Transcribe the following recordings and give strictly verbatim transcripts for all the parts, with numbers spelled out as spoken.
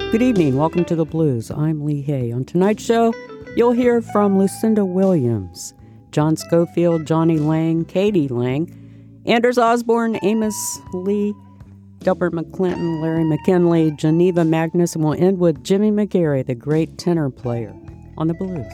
Good evening. Welcome to the Blues. I'm Lee Hay. On tonight's show, you'll hear from Lucinda Williams, John Scofield, Johnny Lang, Katie Lang, Anders Osborne, Amos Lee, Delbert McClinton, Larry McKinley, Geneva Magnus, and we'll end with Jimmy McGarry, the great tenor player on the Blues.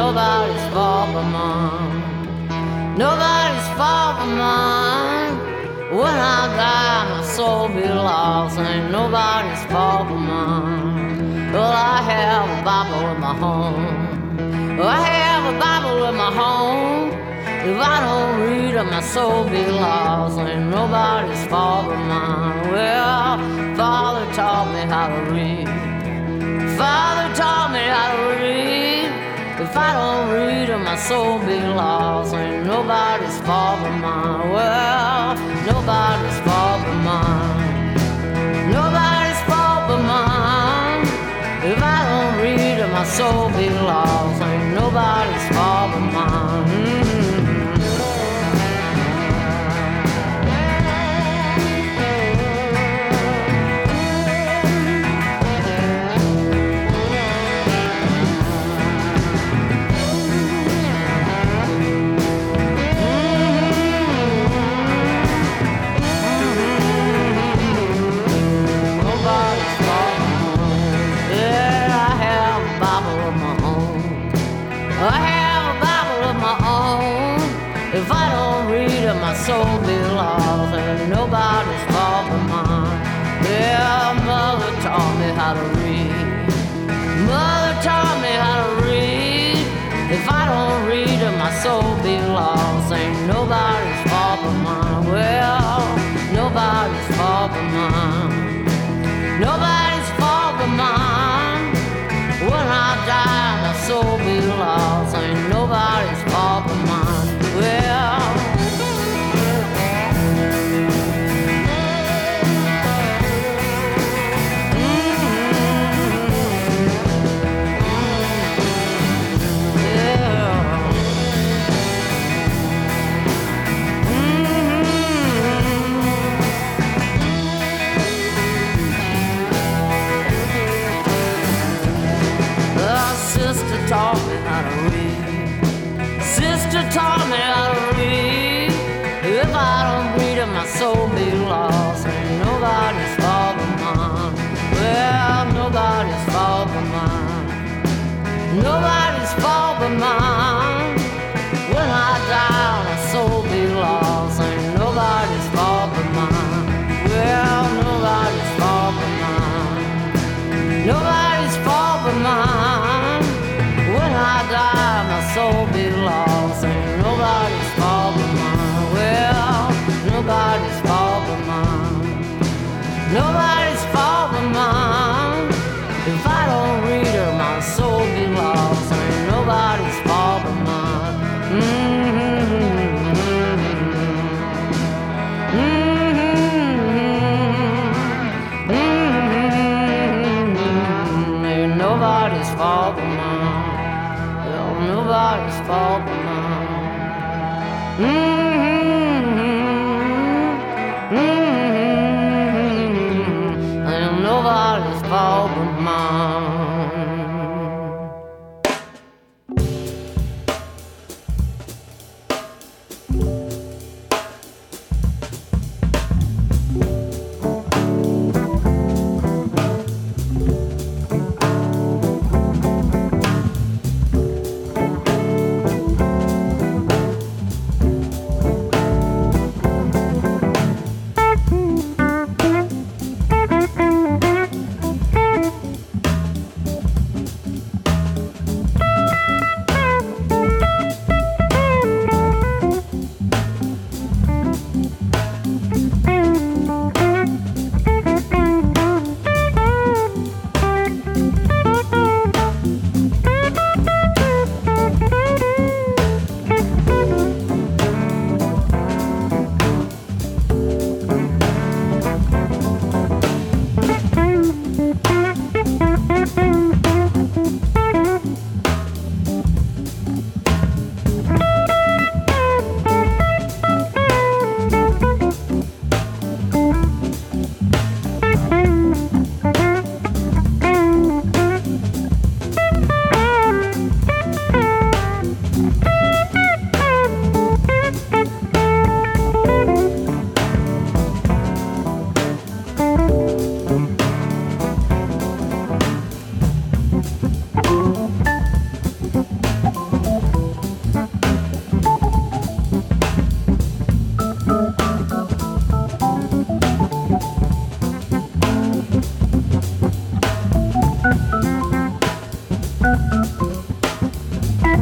nobody's fault but mine. Nobody's fault but mine. When I die, my soul be lost. Ain't nobody's fault but mine. Well, I have a Bible in my home. I have a Bible in my home. If I don't read it, my soul be lost. Ain't nobody's fault but mine. Well, Father taught me how to read. Father taught me how to read. If I don't read it, my soul be lost. Ain't nobody's fault but mine. Well, nobody's fault but mine. Nobody's fault but mine. If I don't read it, my soul be lost. Ain't nobody's fault but mine. Mm-hmm. I have a Bible of my own. If I don't read it, my soul be lost. Ain't nobody's fault but mine. Yeah, mother taught me how to read. Mother taught me how to read. If I don't read it, my soul be lost. Ain't nobody's fault but mine. Well, nobody's fault but mine. Nobody's fault but mine. When I die, my soul be lost. Ain't nobody's fault but mine. Well, taught me how to read. Sister taught me how to read. If I don't read it, my soul be lost. Ain't nobody's fault but mine. Well, nobody's fault but mine. Nobody's fault but mine. When I die, my soul be lost. Ain't nobody's fault but mine. Well, nobody's fault but mine. Nobody's fault but mine. When I die, my soul be lost. Ain't nobody's fault but mine. Well, nobody's fault but mine. Nobody's fault but mine. If I don't read her, my soul be lost. Ain't nobody's fault but mine. Mm-hmm. Mm-hmm. Mm-hmm. Ain't nobody's fault but mine. Nobody's fault but mine. Mm-hmm. Mm-hmm. Ain't nobody's fault but mine.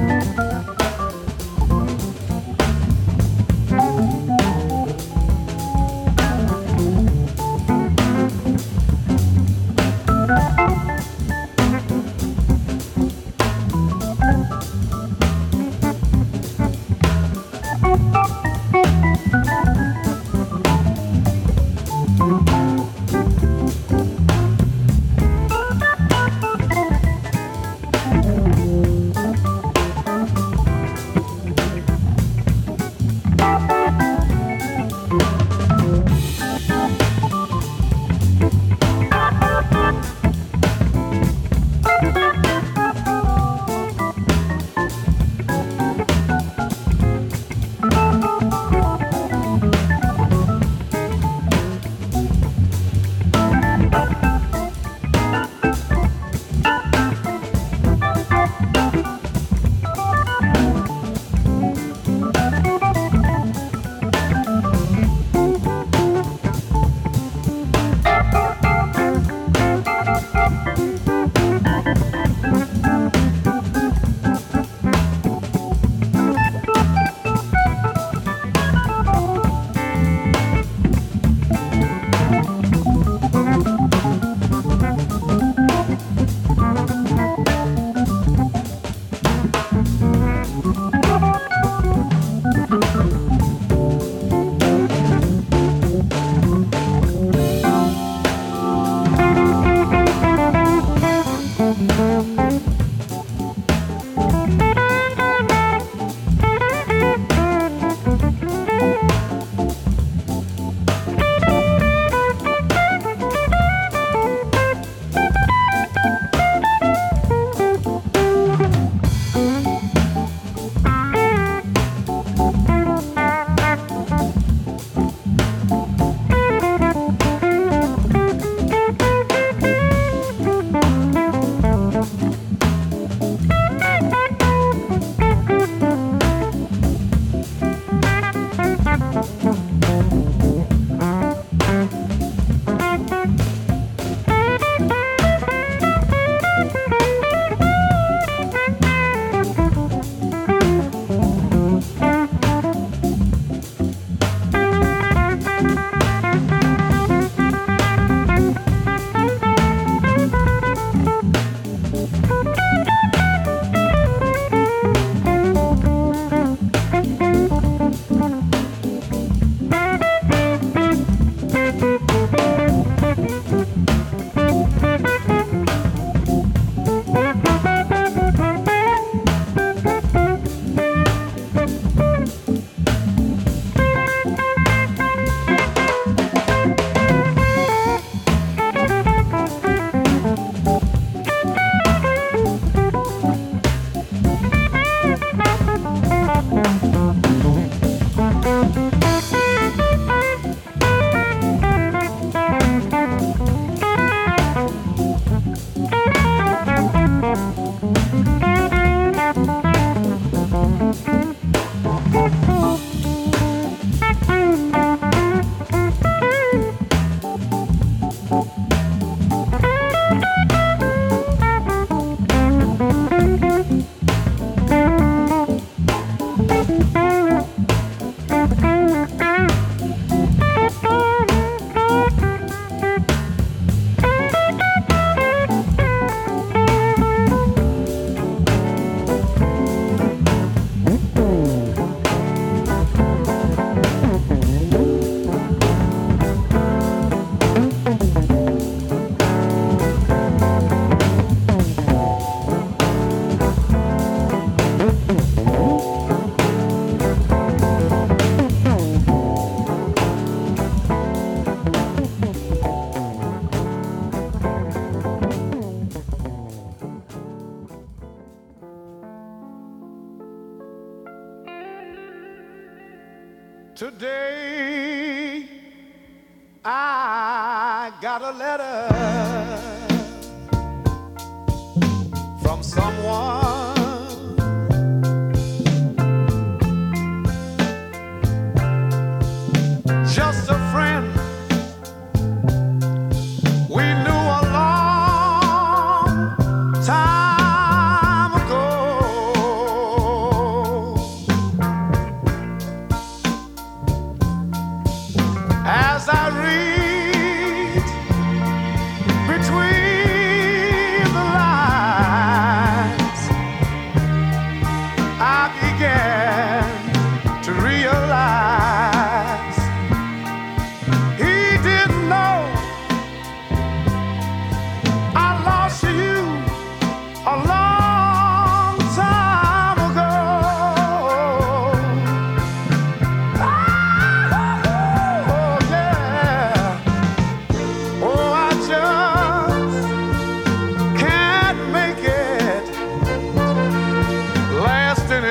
Today I got a letter from someone just a friend we knew a long time ago.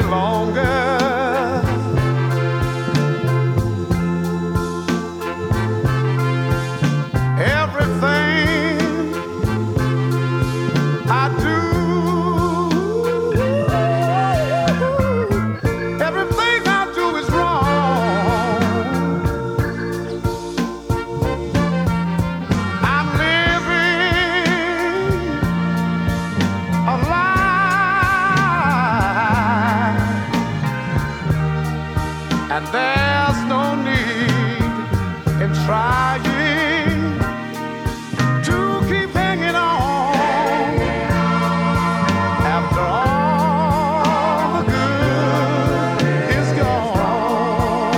longer. Everything I do, everything I do is wrong. I'm living a lie, and there's no need in trying to keep hanging on after all the good is gone.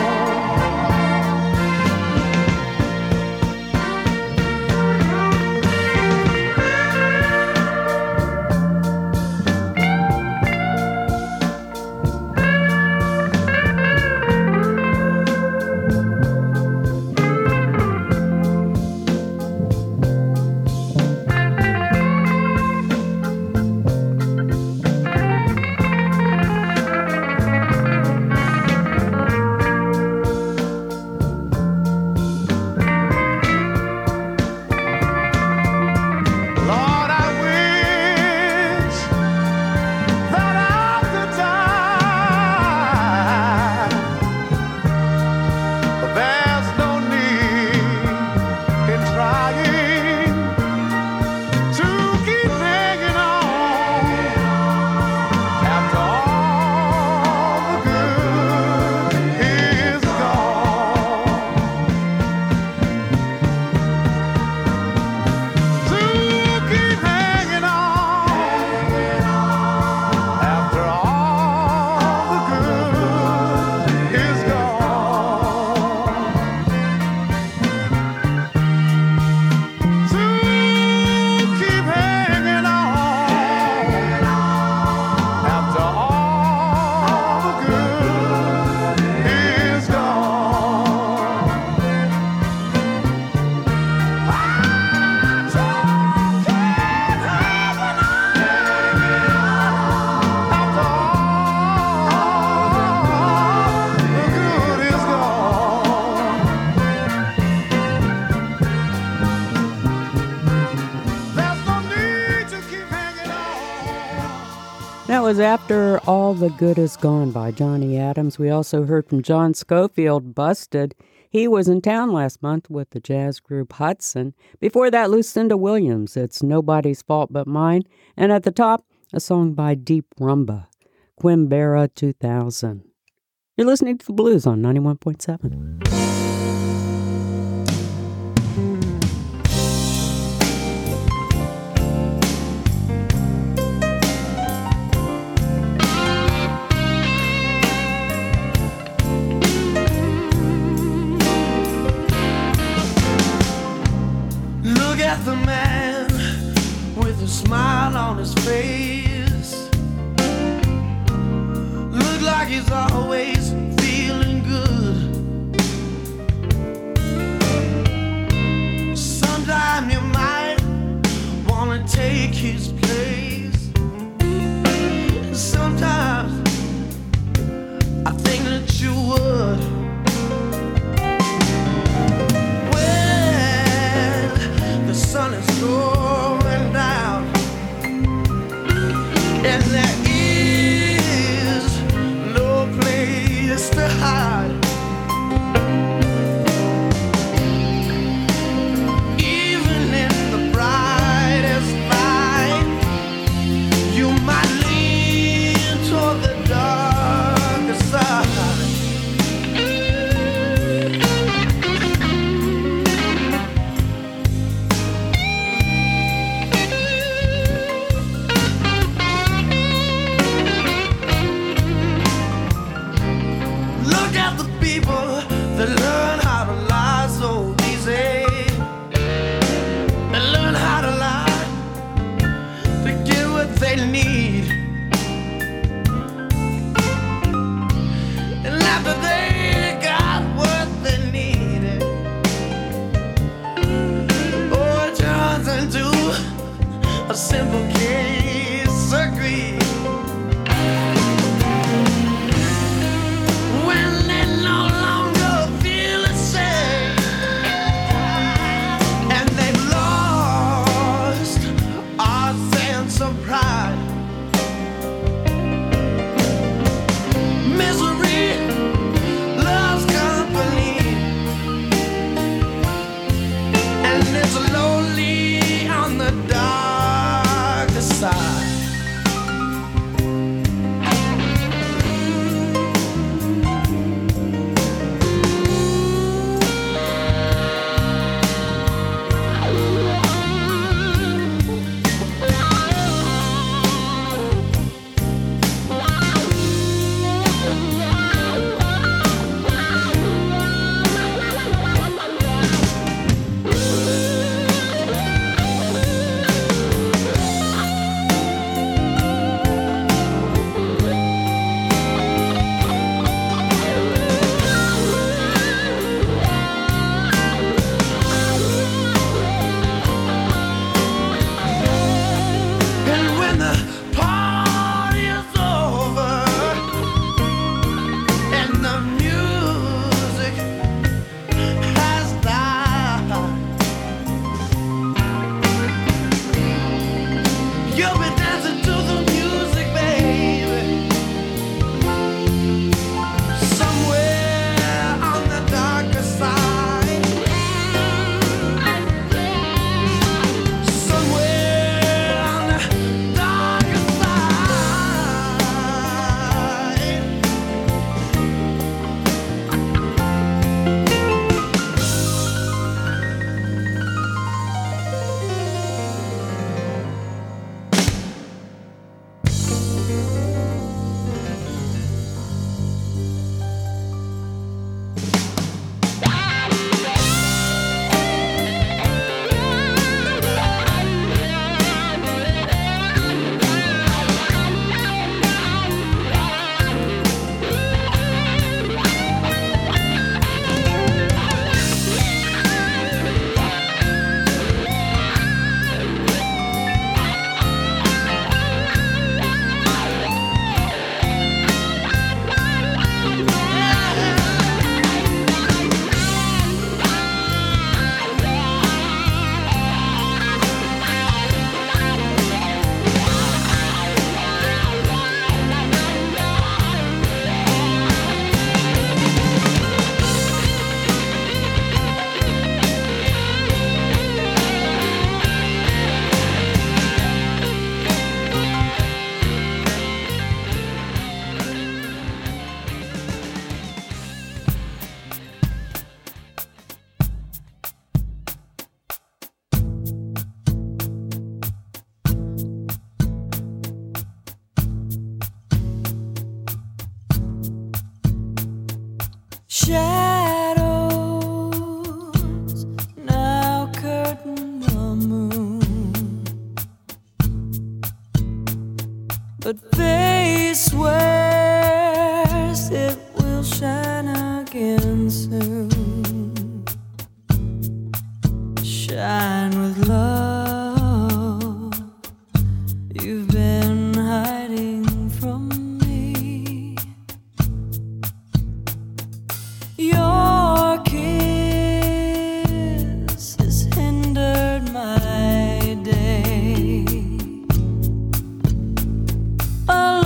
Lord, I wish that I could die, but there's no need in trying to keep hanging on after all the good is gone. To keep hanging on after all the good is gone. To keep hanging on after all the good is gone. That was After All the Good Is Gone by Johnny Adams. We also heard from John Scofield, Busted. He was in town last month with the jazz group Hudson. Before that, Lucinda Williams, It's Nobody's Fault But Mine. And at the top, a song by Deep Rumba, Quimbara two thousand. You're listening to The Blues on ninety-one point seven. Look at the man with a smile on his face. Look like he's always feeling good. Sometime you might wanna take his place. Sometimes I think that you would. The sun is going down, and there is no place to hide. Even in the brightest light, Shadows now curtain the moon, but face swears it will shine again soon. Shine with love, you've been hiding from me. Your kiss has hindered my day, a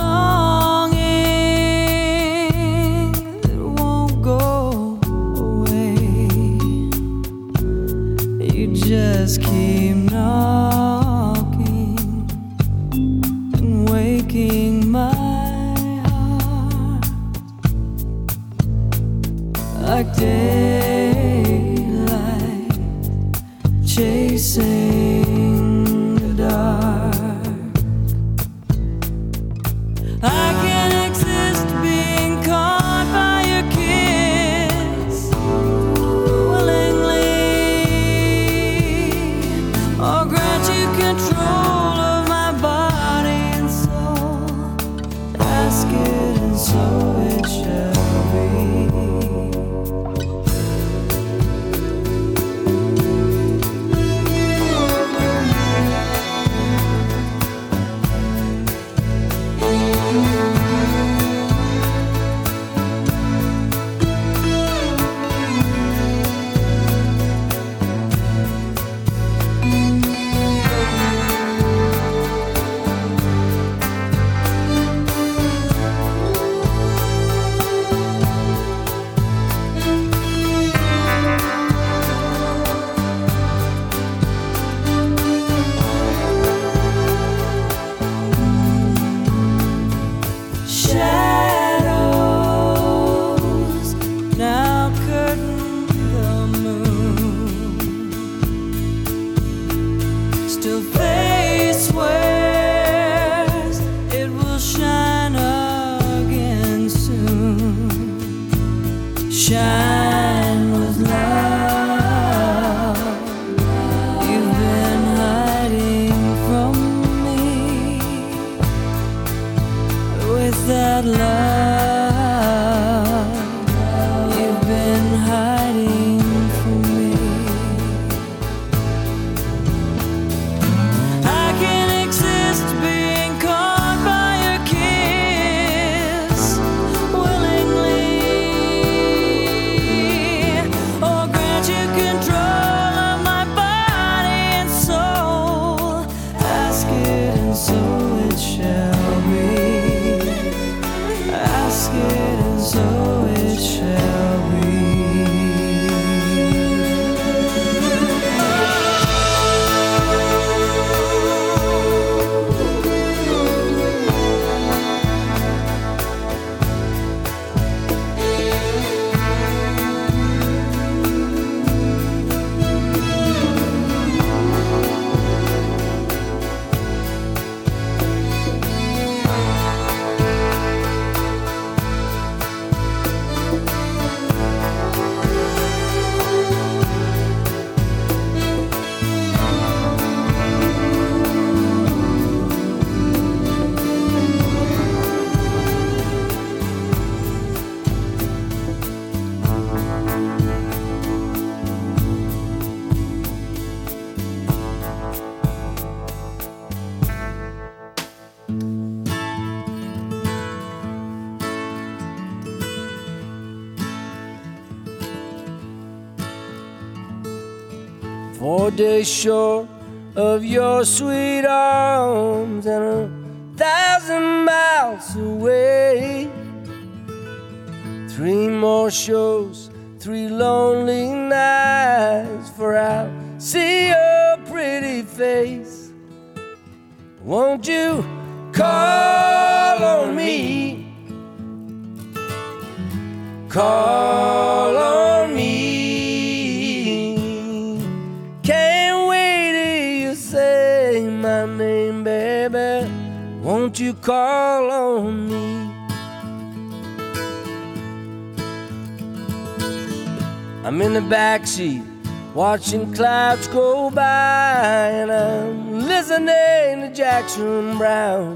longing that won't go away. You just keep knocking and waking my heart like daylight chasing the dark. I can't exist being caught by your kiss willingly, or grant you control of my body and soul. Ask it and so it shall be. Shadows now curtain the moon, still face swears it will shine again soon. Shine with love, you've been hiding from me. With that love, you've been hiding from me. I can't exist being caught by your kiss willingly, or grant you control of my body and soul. Ask it and so it shall be. Ask it and so it shall be. Four days short of your sweet arms and a thousand miles away. Three more shows, three lonely nights, for I'll see your pretty face. Won't you call on me? Call on me. Can't wait till you say my name, baby. Won't you call on me? I'm in the backseat watching clouds go by, and I'm listening to Jackson Brown.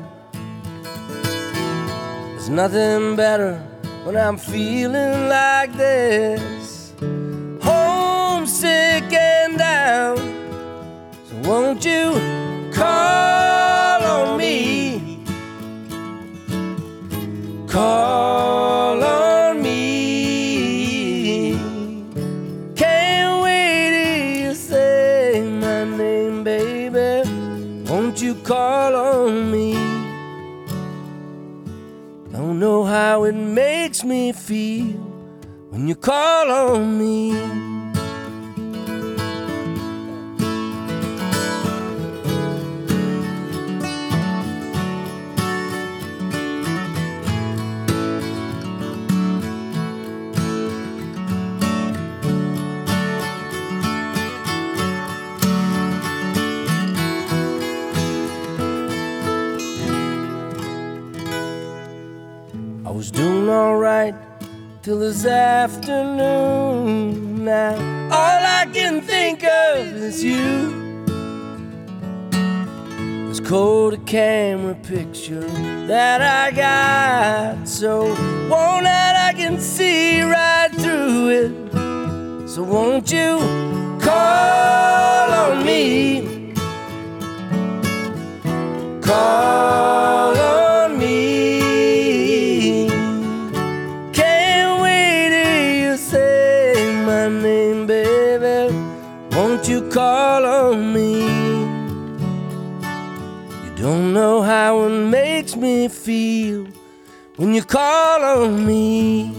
There's nothing better when I'm feeling like this, homesick and down. So won't you call on me, call on me. Can't wait till you say my name, baby. Won't you call on me? Don't know how it makes me feel when you call on me. I was doing alright till this afternoon. Now all I can think of is you. This Kodacamera picture that I got, so worn out I can see right through it. So won't you call on me, call on me. Name, baby, won't you call on me? You don't know how it makes me feel when you call on me.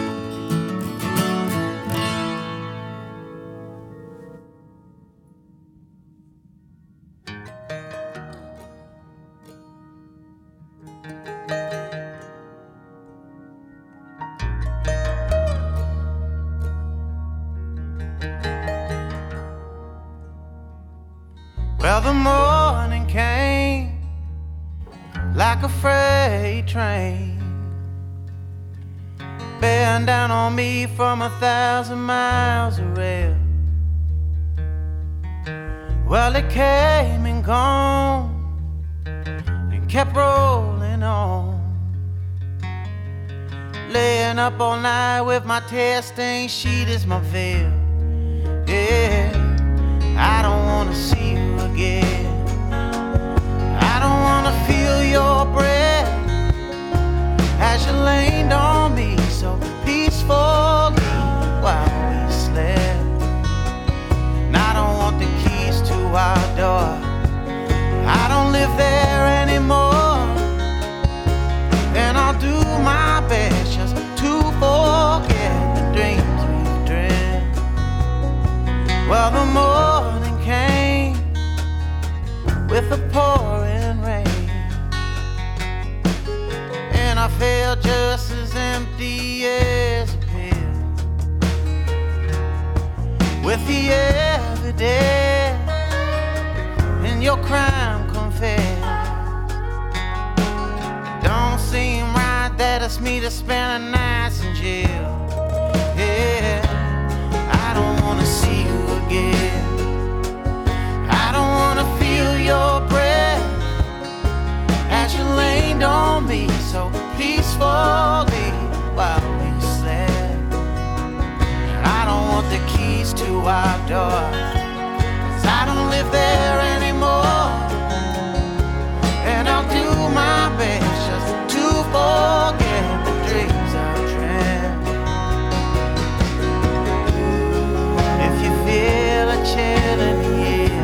Well, the morning came like a freight train, bearing down on me from a thousand miles away. Well, it came and gone and kept rolling on, laying up all night with my tear-stained sheet as my veil. Yeah, I don't wanna see you again. I don't wanna feel your breath as you leaned on me so peacefully while we slept. And I don't want the keys to our door. I don't live there anymore, and I'll do my best just to forget the dreams we've dreamt. Well, the morning came with a pouring rain, and I felt just as empty as a pill, with the evidence in your crime confessed. Don't seem right that it's me to spend a night in jail. Yeah, I don't wanna see you again. I don't wanna feel your breath as you leaned on me so peacefully while we slept. And I don't want the keys to our door, 'cause I don't live there anymore, and I'll do my best just to forget the dreams I've dreamt. If you feel a chill in the air,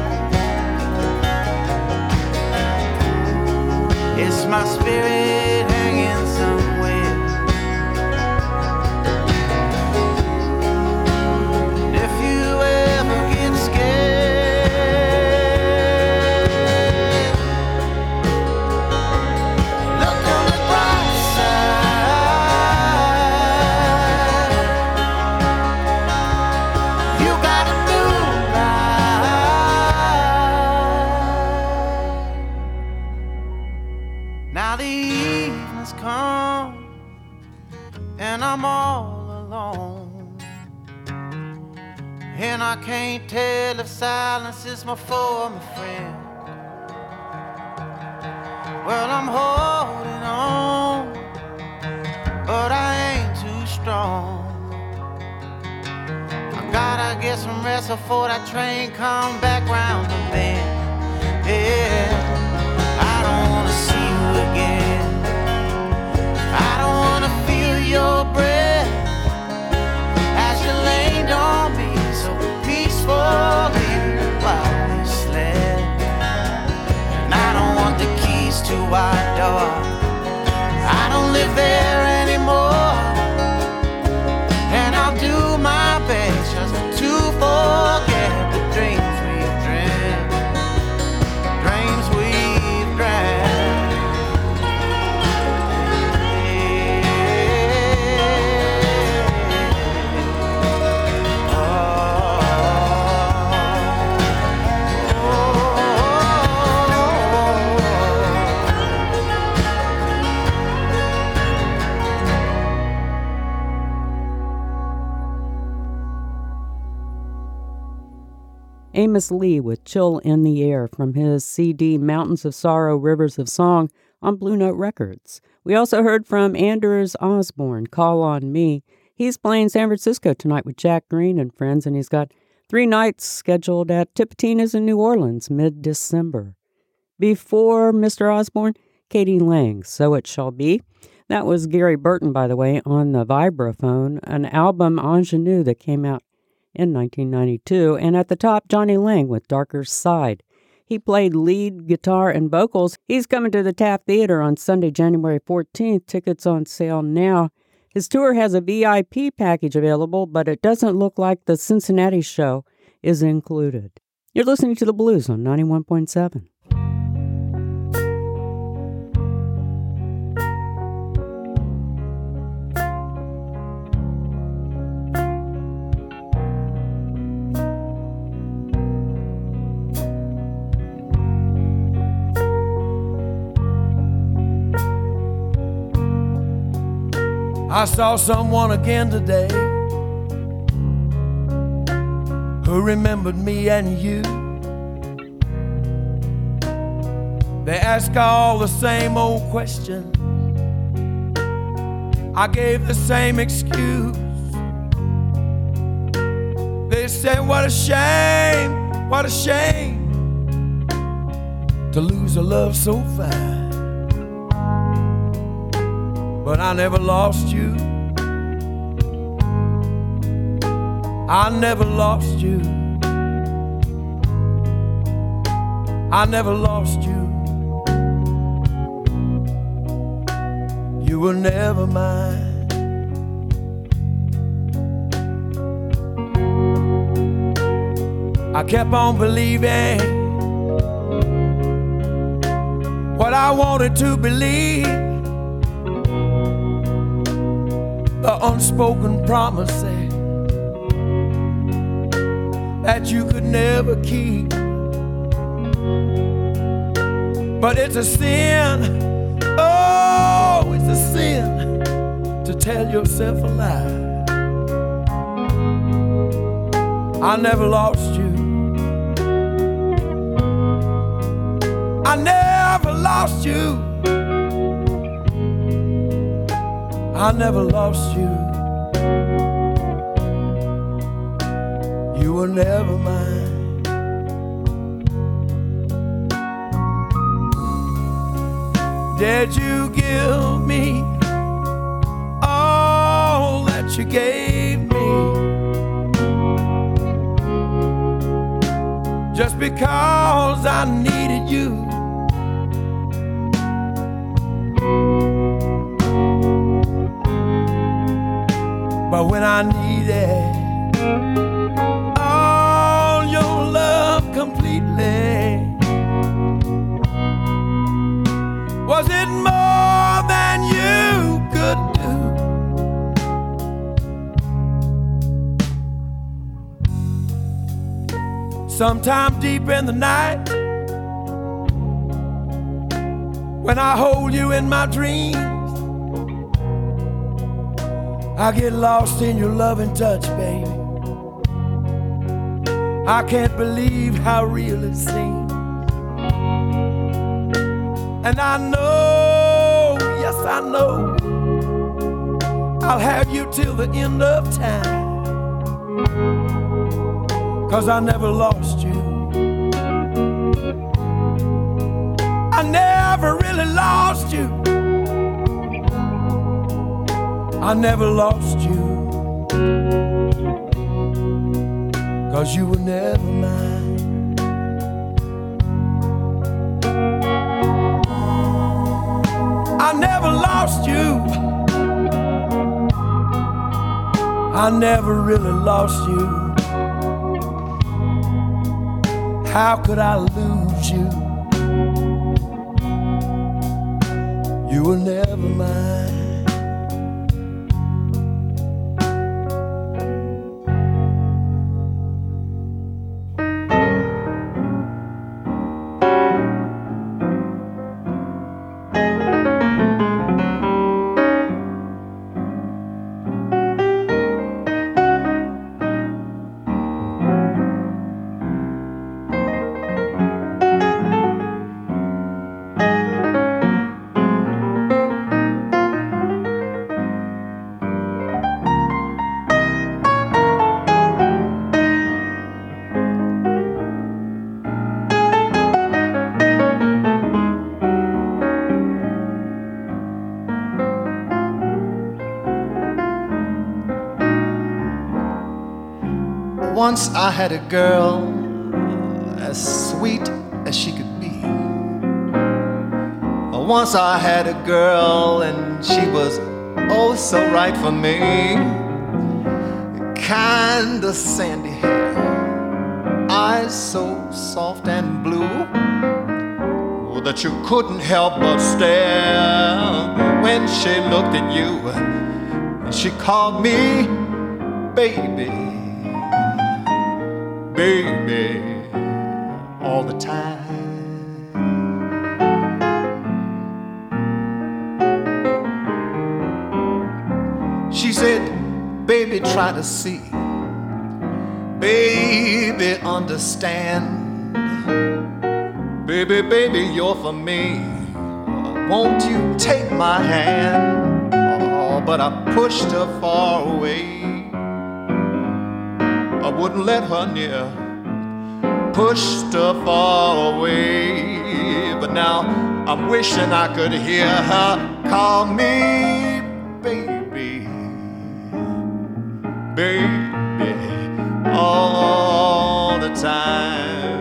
it's my spirit hanging somewhere. And if you ever get scared, look on the bright side. You got a new life. Now the evening's come and I'm all alone. And I can't tell if silence is my foe or my friend. Well, I'm holding on, but I ain't too strong. I gotta get some rest before that train come back round the bend. Yeah, I don't wanna see you again. I don't wanna feel your breath as you laid on me so peacefully while we slept. And I don't want the keys to our door. I don't live there anymore. And I'll do my best just to forget the dreams we've dreamed, dreams we've dreamt. Amos Lee with Chill in the Air from his C D Mountains of Sorrow, Rivers of Song on Blue Note Records. We also heard from Anders Osborne, Call on Me. He's playing San Francisco tonight with Jack Green and friends, and he's got three nights scheduled at Tipitina's in New Orleans mid-December. Before Mister Osborne, Katie Lang, So It Shall Be. That was Gary Burton, by the way, on the vibraphone, an album Ingenue that came out in nineteen ninety-two, and at the top, Johnny Lang with Darker Side. He played lead guitar and vocals. He's coming to the Taft Theater on Sunday, January fourteenth. Tickets on sale now. His tour has a V I P package available, but it doesn't look like the Cincinnati show is included. You're listening to The Blues on ninety-one point seven. I saw someone again today who remembered me and you. They ask all the same old questions. I gave the same excuse. They said, what a shame, what a shame to lose a love so fine. But I never lost you. I never lost you. I never lost you. You were never mine. I kept on believing what I wanted to believe. The unspoken promises that you could never keep. But it's a sin, oh, it's a sin to tell yourself a lie. I never lost you. I never lost you. I never lost you. You were never mine. Did you give me all that you gave me just because I needed you? But when I needed all your love completely, was it more than you could do? Sometime deep in the night, when I hold you in my dreams, I get lost in your loving touch, baby. I can't believe how real it seems. And I know, yes I know, I'll have you till the end of time. 'Cause I never lost you. I never really lost you. I never lost you. 'Cause you were never mine. I never lost you. I never really lost you. How could I lose you? You were never mine. Once I had a girl as sweet as she could be. Once I had a girl and she was oh so right for me. Kinda sandy hair, eyes so soft and blue, oh, that you couldn't help but stare when she looked at you. She called me baby, baby, all the time. She said, baby, try to see, baby, understand, baby, baby, you're for me, won't you take my hand? Oh, but I pushed her far away, I wouldn't let her near, pushed her far away. But now I'm wishing I could hear her call me baby, baby, all the time.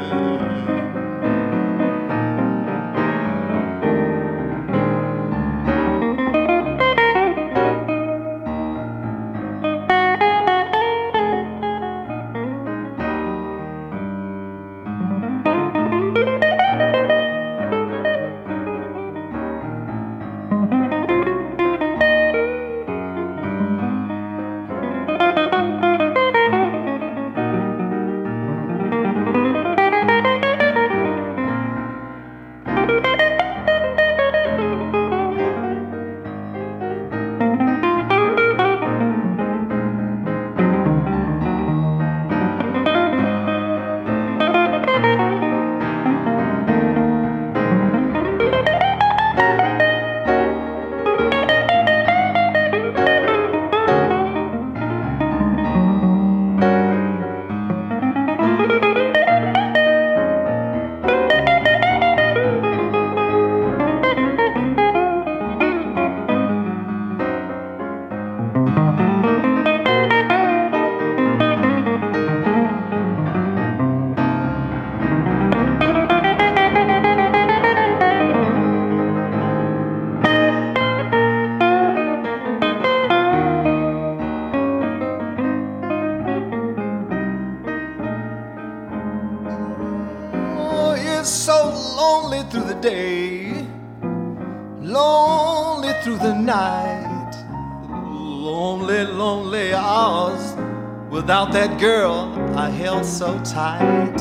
Day, lonely through the night, lonely, lonely hours without that girl I held so tight.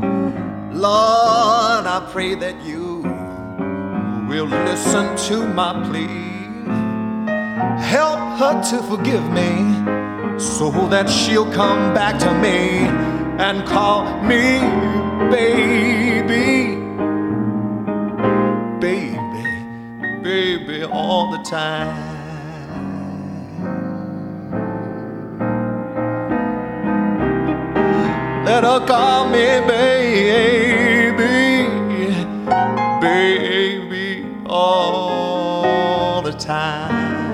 Lord, I pray that you will listen to my plea. Help her to forgive me so that she'll come back to me. and call me baby, baby, baby all the time. Let her call me baby, baby all the time.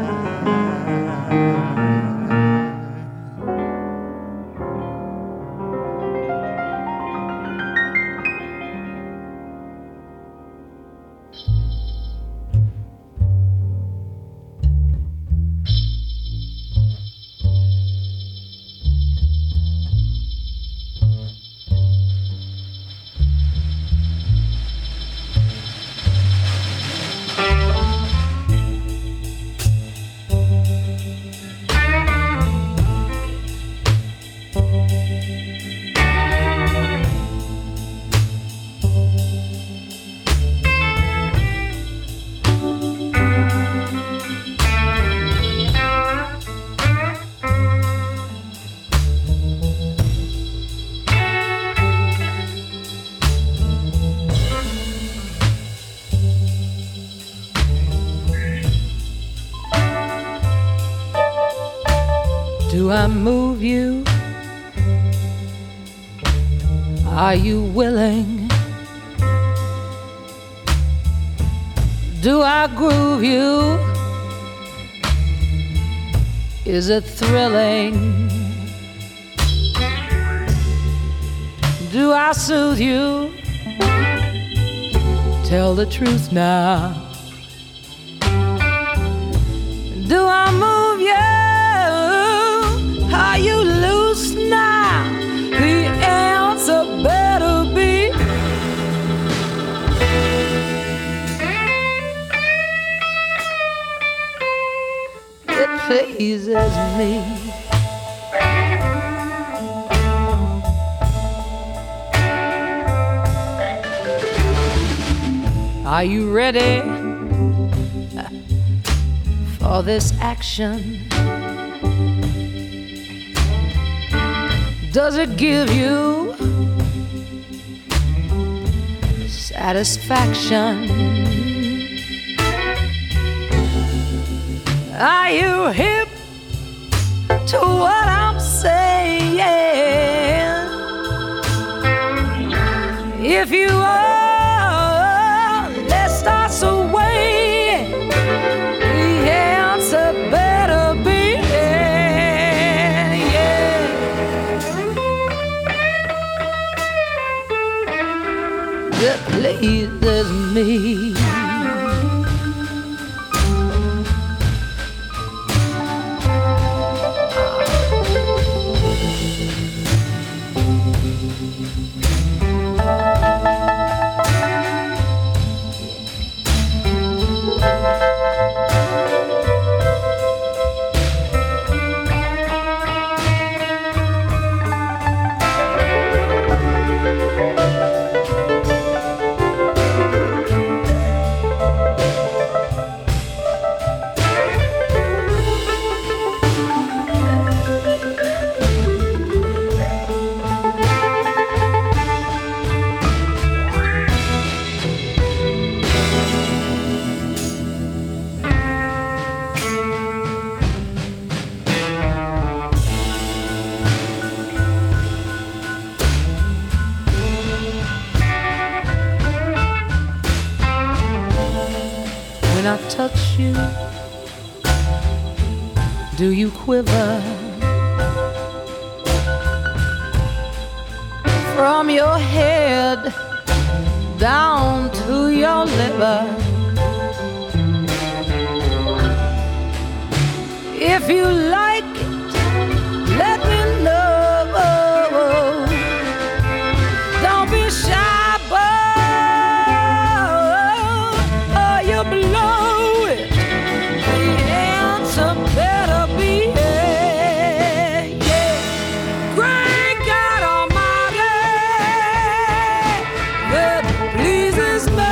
Do I move you? Are you willing? Do I groove you? Is it thrilling? Do I soothe you? Tell the truth now. Do I move you? Are you loose now? The answer better be. It pleases me. Are you ready for this action? Does it give you satisfaction? Are you hip to what I'm saying? If you are, let's start swaying. The answer better be yeah. That pleases me. When I touch you, do you quiver? From your head down to your liver. If you like it, let me know. Don't be shy, boy, or you blow it. The answer better be yeah, yeah. Great God Almighty, that pleases me.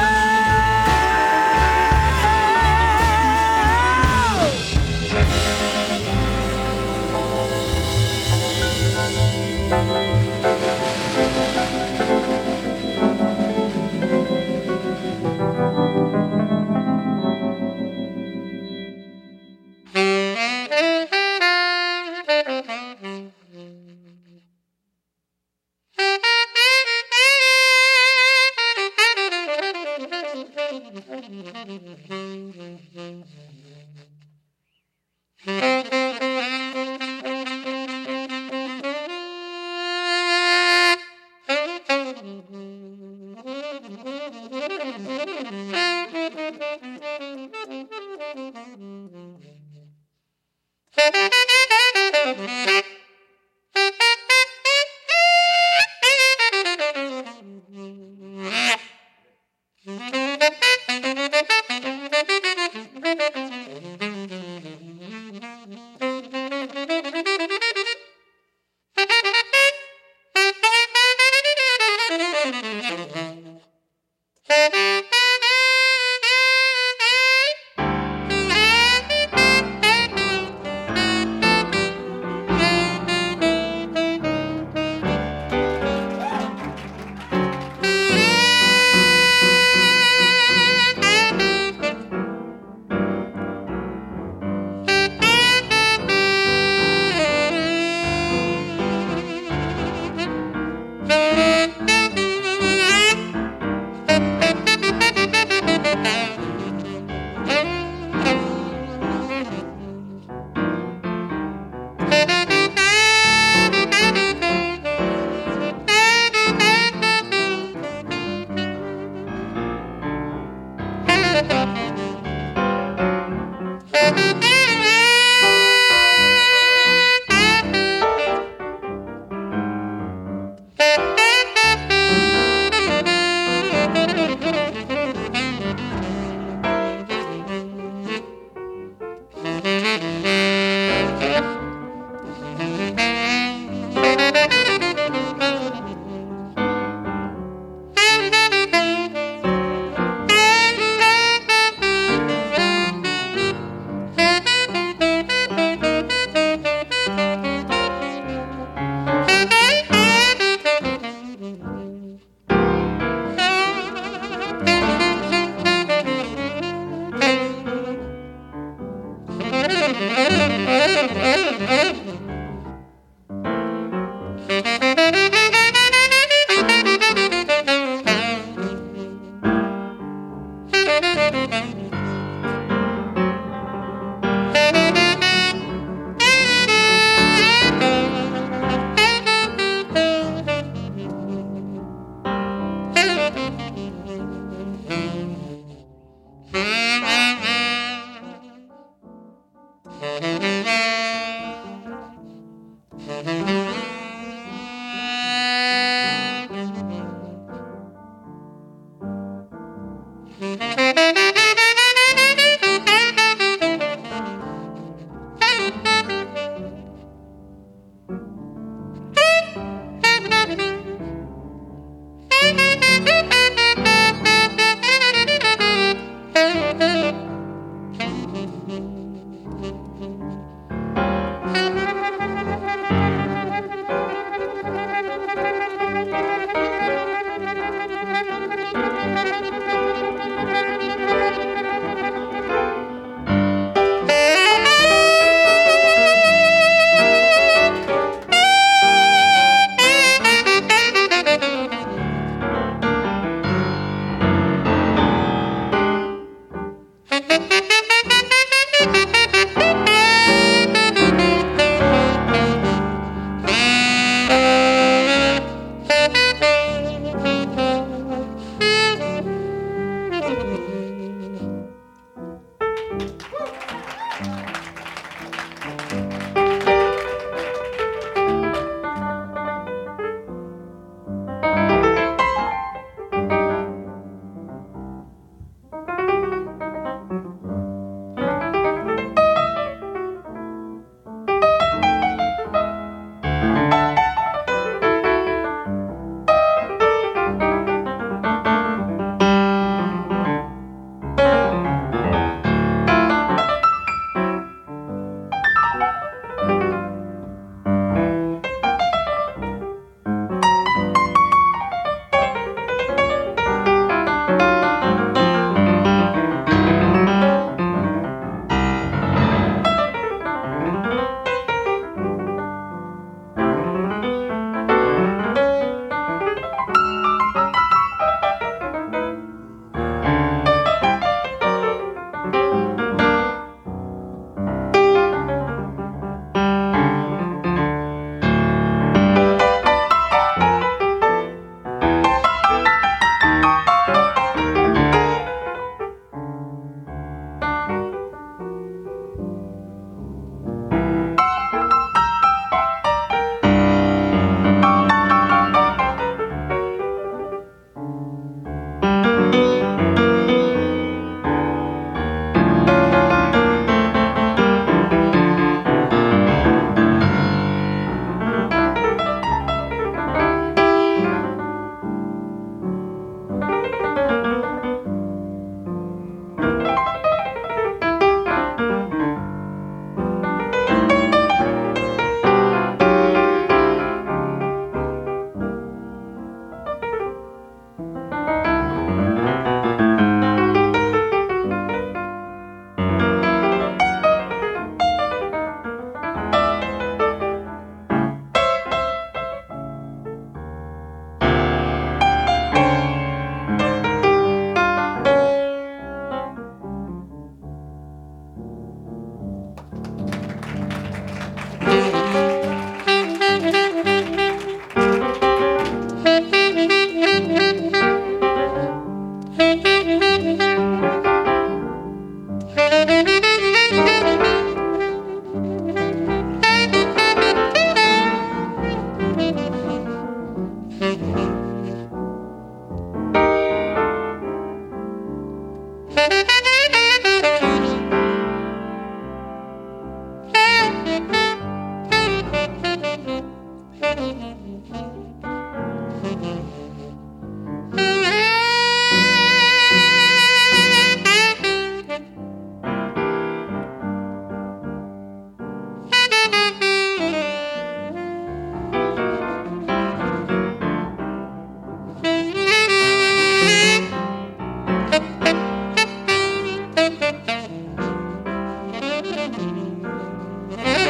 Thank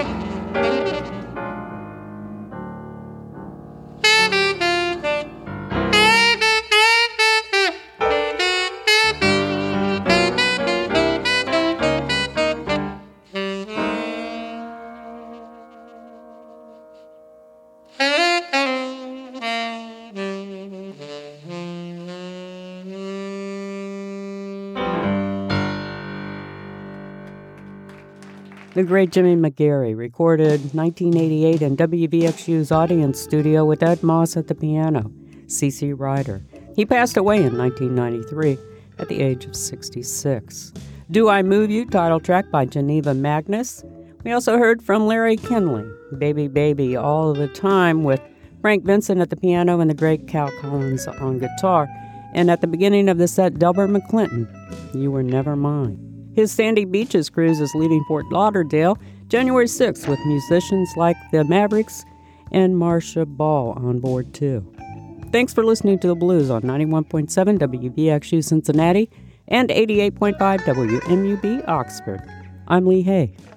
The great Jimmy McGarry recorded nineteen eighty-eight in W V X U's audience studio with Ed Moss at the piano, C C Ryder. He passed away in nineteen ninety-three at the age of sixty-six. Do I Move You, title track by Geneva Magnus. We also heard from Larry Kinley, Baby Baby All the Time, with Frank Vincent at the piano and the great Cal Collins on guitar. And at the beginning of the set, Delbert McClinton, You Were Never Mine. His Sandy Beaches cruise is leaving Fort Lauderdale January sixth with musicians like the Mavericks and Marcia Ball on board too. Thanks for listening to The Blues on ninety-one point seven W V X U Cincinnati and eighty-eight point five W M U B Oxford. I'm Lee Hay.